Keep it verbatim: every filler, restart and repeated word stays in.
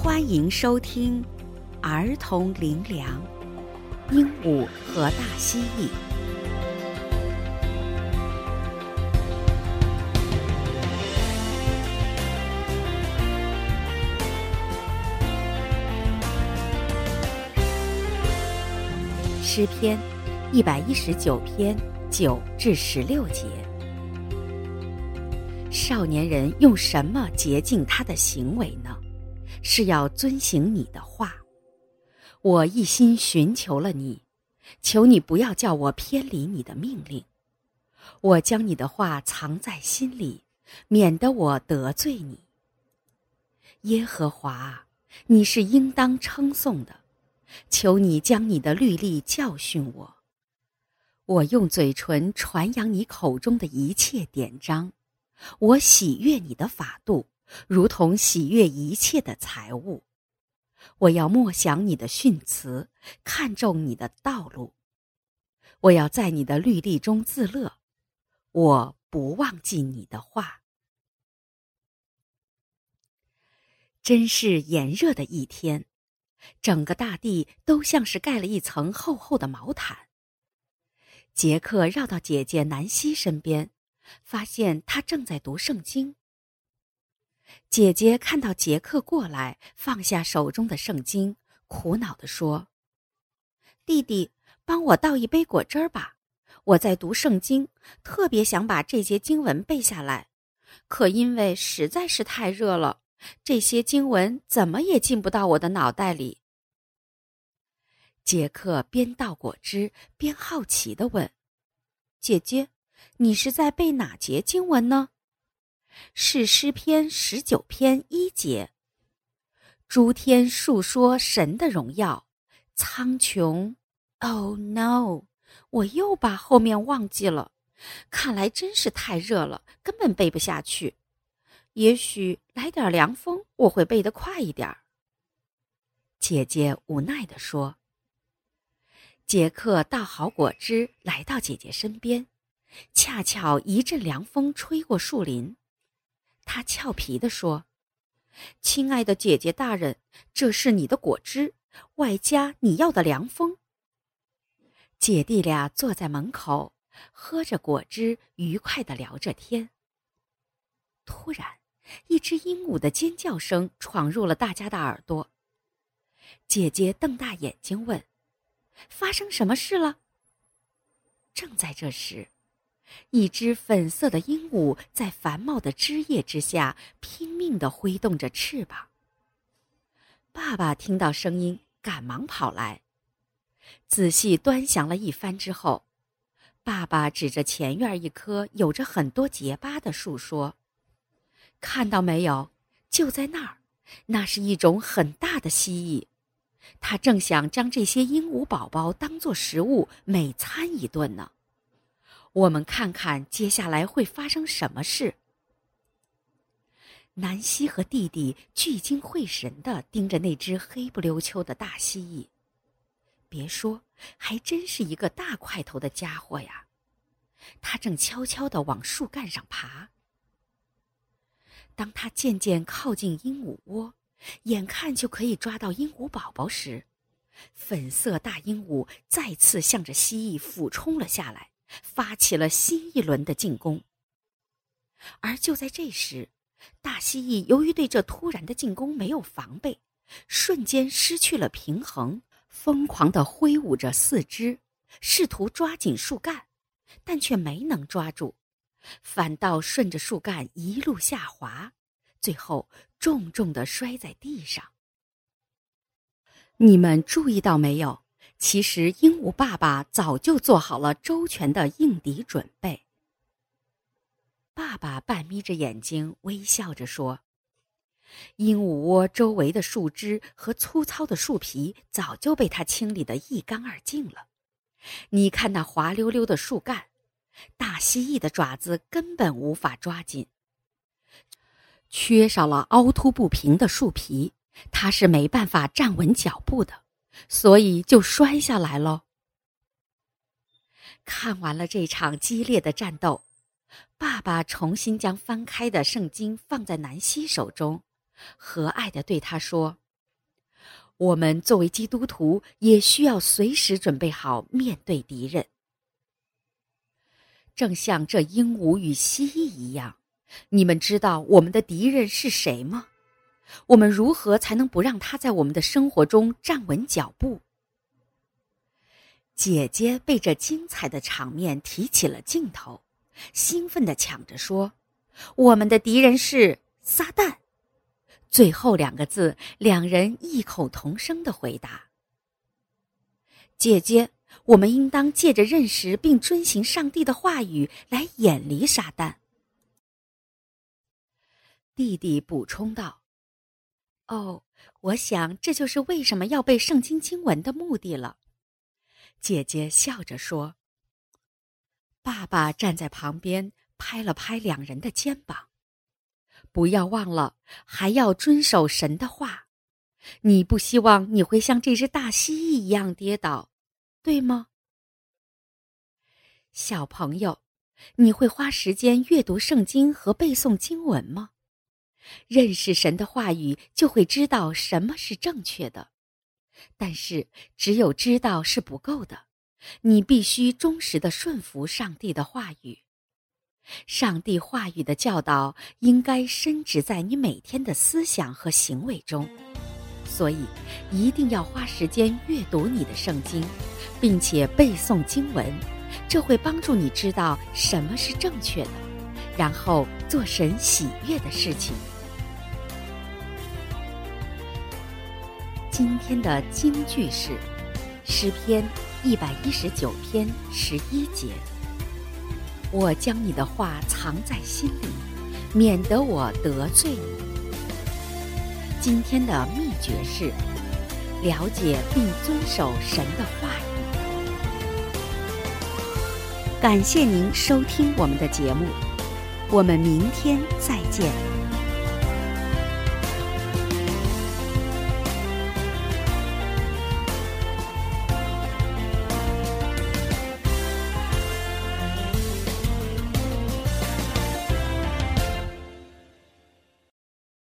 欢迎收听儿童灵粮，鹦鹉和大蜥蜴。诗篇一百一十九篇九至十六节。少年人用什么洁净他的行为呢？是要遵行你的话。我一心寻求了你，求你不要叫我偏离你的命令。我将你的话藏在心里，免得我得罪你。耶和华，你是应当称颂的，求你将你的律例教训我。我用嘴唇传扬你口中的一切典章，我喜悦你的法度，如同喜悦一切的财物。我要默想你的训词，看重你的道路。我要在你的律例中自乐，我不忘记你的话。真是炎热的一天，整个大地都像是盖了一层厚厚的毛毯。杰克绕到姐姐南希身边，发现她正在读圣经。姐姐看到杰克过来，放下手中的圣经，苦恼地说：“弟弟，帮我倒一杯果汁儿吧。我在读圣经，特别想把这些经文背下来，可因为实在是太热了，这些经文怎么也进不到我的脑袋里。”杰克边倒果汁边好奇地问：“姐姐，你是在背哪节经文呢？”是诗篇十九篇一节。诸天述说神的荣耀，苍穹 Oh no， 我又把后面忘记了，看来真是太热了，根本背不下去。也许来点凉风，我会背得快一点。姐姐无奈地说。杰克倒好果汁来到姐姐身边，恰巧一阵凉风吹过树林。他俏皮地说：“亲爱的姐姐大人，这是你的果汁，外加你要的凉风。”姐弟俩坐在门口，喝着果汁，愉快地聊着天。突然，一只鹦鹉的尖叫声闯入了大家的耳朵。姐姐瞪大眼睛问：“发生什么事了？”正在这时，一只粉色的鹦鹉在繁茂的枝叶之下拼命地挥动着翅膀。爸爸听到声音，赶忙跑来，仔细端详了一番之后，爸爸指着前院一棵有着很多结疤的树说：“看到没有？就在那儿，那是一种很大的蜥蜴，它正想将这些鹦鹉宝宝当作食物美餐一顿呢。我们看看接下来会发生什么事。”南希和弟弟聚精会神地盯着那只黑不溜秋的大蜥蜴。别说，还真是一个大块头的家伙呀！它正悄悄地往树干上爬。当它渐渐靠近鹦鹉窝，眼看就可以抓到鹦鹉宝宝时，粉色大鹦鹉再次向着蜥蜴俯冲了下来，发起了新一轮的进攻。而就在这时，大蜥蜴由于对这突然的进攻没有防备，瞬间失去了平衡，疯狂地挥舞着四肢，试图抓紧树干，但却没能抓住，反倒顺着树干一路下滑，最后重重地摔在地上。你们注意到没有？其实鹦鹉爸爸早就做好了周全的应敌准备。爸爸半眯着眼睛微笑着说：“鹦鹉窝周围的树枝和粗糙的树皮早就被他清理得一干二净了。你看那滑溜溜的树干，大蜥蜴的爪子根本无法抓紧。缺少了凹凸不平的树皮，它是没办法站稳脚步的，所以就摔下来了。”看完了这场激烈的战斗，爸爸重新将翻开的圣经放在南希手中，和蔼地对他说：“ 我们作为基督徒，也需要随时准备好面对敌人。正像这鹦鹉与蜥蜴一样，你们知道我们的敌人是谁吗？我们如何才能不让他在我们的生活中站稳脚步？姐姐被这精彩的场面提起了劲头，兴奋地抢着说：“我们的敌人是撒旦。”最后两个字，两人异口同声地回答。姐姐，我们应当借着认识并遵行上帝的话语来远离撒旦。弟弟补充道：“哦，我想这就是为什么要背圣经经文的目的了。”姐姐笑着说。爸爸站在旁边，拍了拍两人的肩膀。不要忘了，还要遵守神的话。你不希望你会像这只大蜥蜴一样跌倒，对吗？小朋友，你会花时间阅读圣经和背诵经文吗？认识神的话语，就会知道什么是正确的。但是，只有知道是不够的，你必须忠实地顺服上帝的话语。上帝话语的教导应该深植在你每天的思想和行为中，所以一定要花时间阅读你的圣经，并且背诵经文，这会帮助你知道什么是正确的，然后做神喜悦的事情。今天的金句是诗篇一百一十九篇十一节。我将你的话藏在心里，免得我得罪你。今天的秘诀是了解并遵守神的话语。感谢您收听我们的节目，我们明天再见。